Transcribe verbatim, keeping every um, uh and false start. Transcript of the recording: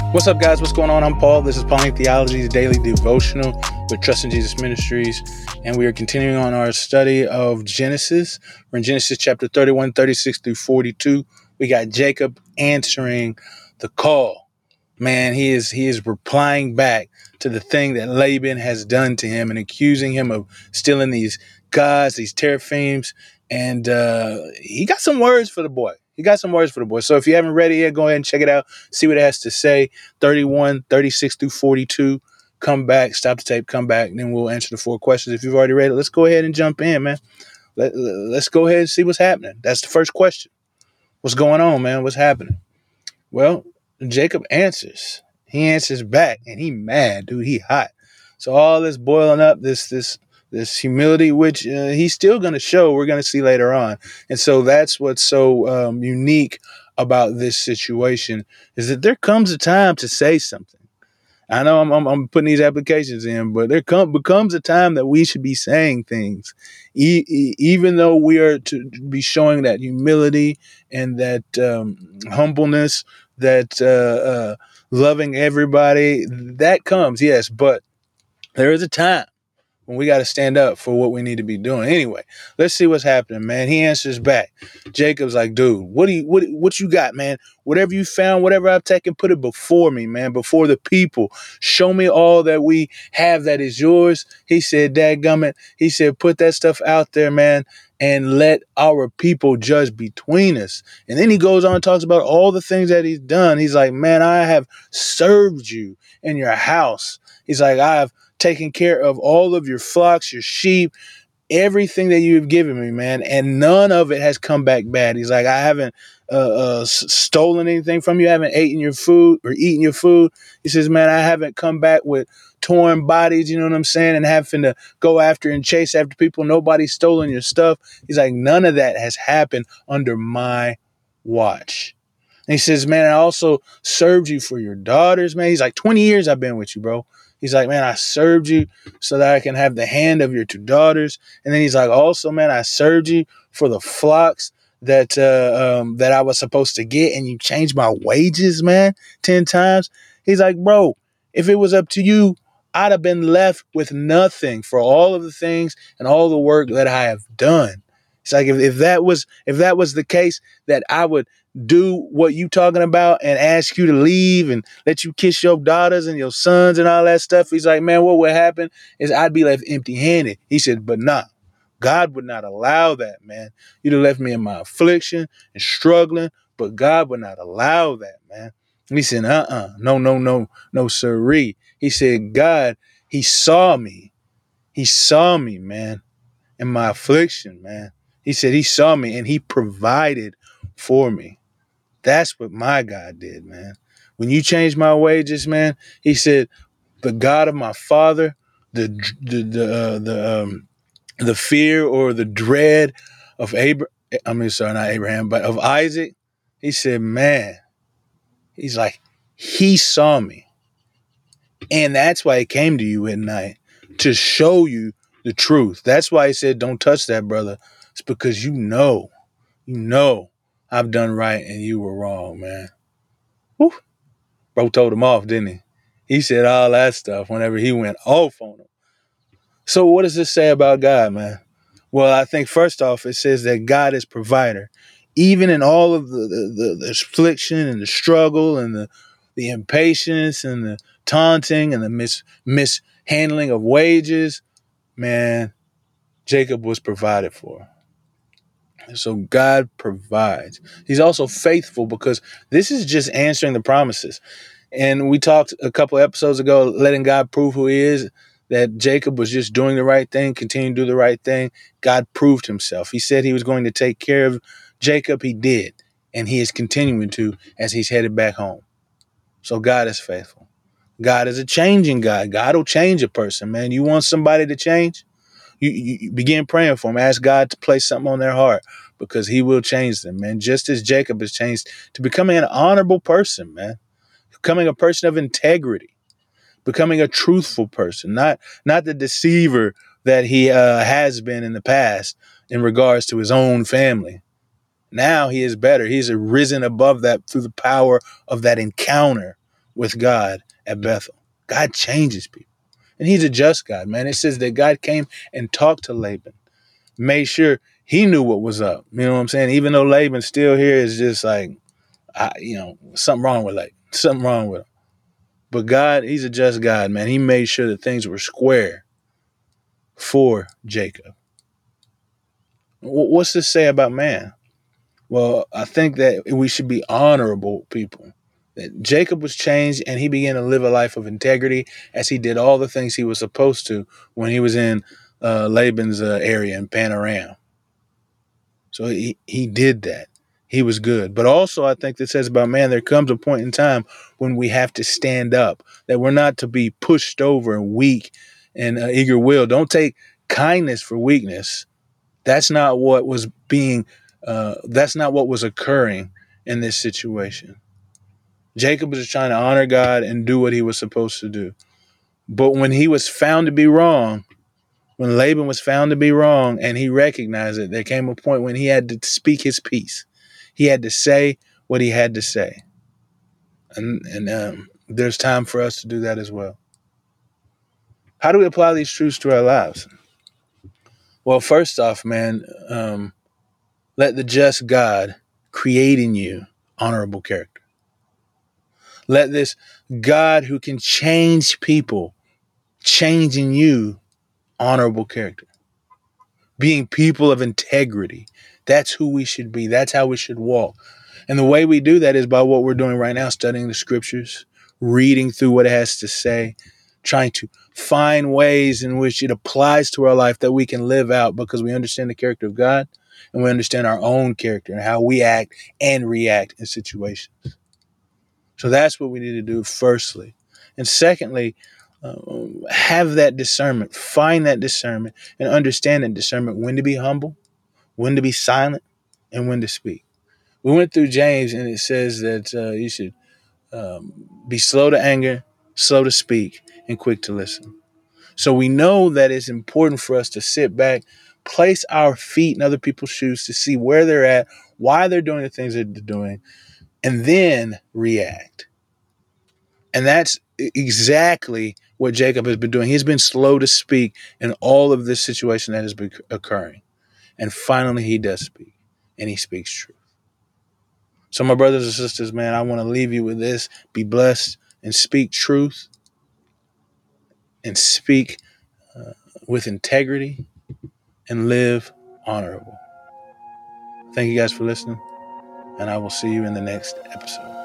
What's up, guys? What's going on? I'm Paul. This is Pauline Theology's daily devotional with Trust in Jesus Ministries, and we are continuing on our study of Genesis. We're in Genesis chapter thirty-one, thirty-six through forty-two. We got Jacob answering the call. Man, he is he is replying back to the thing that Laban has done to him and accusing him of stealing these gods, these teraphims, and uh, he got some words for the boy. He got some words for the boy. So if you haven't read it yet, go ahead and check it out. See what it has to say. thirty-one, thirty-six through forty-two. Come back, stop the tape, come back, and then we'll answer the four questions. If you've already read it, let's go ahead and jump in, man. Let, let's go ahead and see what's happening. That's the first question. What's going on, man? What's happening? Well, Jacob answers. He answers back, and he mad, dude. He hot. So all this boiling up, this this this humility, which uh, he's still going to show, we're going to see later on. And so that's what's so um, unique about this situation, is that there comes a time to say something. I know I'm, I'm, I'm putting these applications in, but there come, becomes a time that we should be saying things, e- e- even though we are to be showing that humility and that um, humbleness, that uh, uh, loving everybody. That comes, yes, but there is a time when we got to stand up for what we need to be doing. Anyway, let's see what's happening, man. He answers back. Jacob's like, dude, what do you what what you got, man? Whatever you found, whatever I've taken, put it before me, man, before the people. Show me all that we have that is yours. He said, dadgummit. He said, put that stuff out there, man, and let our people judge between us. And then he goes on and talks about all the things that he's done. He's like, man, I have served you in your house. He's like, I have taking care of all of your flocks, your sheep, everything that you've given me, man. And none of it has come back bad. He's like, I haven't uh, uh, s- stolen anything from you. I haven't eaten your food or eaten your food. He says, man, I haven't come back with torn bodies, you know what I'm saying? And having to go after and chase after people. Nobody's stolen your stuff. He's like, none of that has happened under my watch. And he says, man, I also served you for your daughters, man. He's like, twenty years I've been with you, bro. He's like, man, I served you so that I can have the hand of your two daughters. And then he's like, also, man, I served you for the flocks that uh, um, that I was supposed to get. And you changed my wages, man, ten times. He's like, bro, if it was up to you, I'd have been left with nothing for all of the things and all the work that I have done. It's like, if, if that was if that was the case, that I would do what you talking about and ask you to leave and let you kiss your daughters and your sons and all that stuff. He's like, man, what would happen is I'd be left empty handed. He said, but nah, God would not allow that, man. You'd have left me in my affliction and struggling, but God would not allow that, man. And he said, uh-uh, no, no, no, no, sirree. He said, God, he saw me. He saw me, man, in my affliction, man. He said he saw me and he provided for me. That's what my God did, man. When you changed my wages, man, he said, the God of my father, the the the uh, the um, the fear or the dread of Abraham, I mean, sorry, not Abraham, but of Isaac. He said, man, he's like, he saw me. And that's why he came to you at night, to show you the truth. That's why he said, don't touch that, brother. It's because you know, you know, I've done right and you were wrong, man. Woo. Bro told him off, didn't he? He said all that stuff whenever he went off on him. So what does this say about God, man? Well, I think first off, it says that God is provider. Even in all of the, the, the, the affliction and the struggle and the, the impatience and the taunting and the mis, mishandling of wages, man, Jacob was provided for. So God provides. He's also faithful, because this is just answering the promises. And we talked a couple episodes ago, letting God prove who he is, that Jacob was just doing the right thing, continuing to do the right thing. God proved himself. He said he was going to take care of Jacob. He did. And he is continuing to as he's headed back home. So God is faithful. God is a changing God. God will change a person, man. You want somebody to change? You, you begin praying for them. Ask God to place something on their heart, because he will change them, man. Just as Jacob has changed to becoming an honorable person, man. Becoming a person of integrity. Becoming a truthful person. Not, not the deceiver that he uh, has been in the past in regards to his own family. Now he is better. He's risen above that through the power of that encounter with God at Bethel. God changes people. And he's a just God, man. It says that God came and talked to Laban, made sure he knew what was up. You know what I'm saying? Even though Laban still here is just like, I, you know, something wrong with Laban, something wrong with him. But God, he's a just God, man. He made sure that things were square for Jacob. What's this say about man? Well, I think that we should be honorable people. That Jacob was changed and he began to live a life of integrity as he did all the things he was supposed to when he was in uh, Laban's uh, area in Panorama. So he, he did that. He was good. But also, I think that says about man, there comes a point in time when we have to stand up, that we're not to be pushed over and weak and uh, eager will. Don't take kindness for weakness. That's not what was being, uh, that's not what was occurring in this situation. Jacob was trying to honor God and do what he was supposed to do. But when he was found to be wrong, when Laban was found to be wrong and he recognized it, there came a point when he had to speak his piece. He had to say what he had to say. And, and um, there's time for us to do that as well. How do we apply these truths to our lives? Well, first off, man, um, let the just God create in you honorable character. Let this God who can change people change in you honorable character. Being people of integrity. That's who we should be. That's how we should walk. And the way we do that is by what we're doing right now, studying the scriptures, reading through what it has to say, trying to find ways in which it applies to our life that we can live out because we understand the character of God and we understand our own character and how we act and react in situations. So that's what we need to do firstly. And secondly, uh, have that discernment, find that discernment and understand that discernment, when to be humble, when to be silent, and when to speak. We went through James and it says that uh, you should um, be slow to anger, slow to speak, and quick to listen. So we know that it's important for us to sit back, place our feet in other people's shoes to see where they're at, why they're doing the things that they're doing, and then react. And that's exactly what Jacob has been doing. He's been slow to speak in all of this situation that has been occurring. And finally, he does speak, and he speaks truth. So my brothers and sisters, man, I want to leave you with this. Be blessed and speak truth and speak uh, with integrity and live honorable. Thank you guys for listening, and I will see you in the next episode.